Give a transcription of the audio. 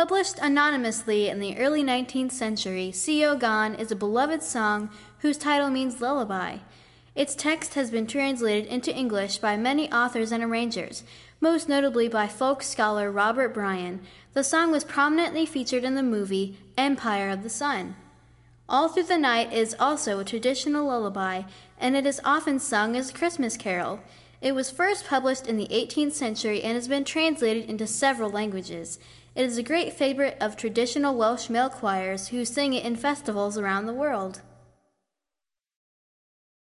Published anonymously in the early 19th century, Seo Gan is a beloved song whose title means lullaby. Its text has been translated into English by many authors and arrangers, most notably by folk scholar Robert Bryan. The song was prominently featured in the movie Empire of the Sun. All Through the Night is also a traditional lullaby, and it is often sung as a Christmas carol. It was first published in the 18th century and has been translated into several languages. It is a great favorite of traditional Welsh male choirs who sing it in festivals around the world.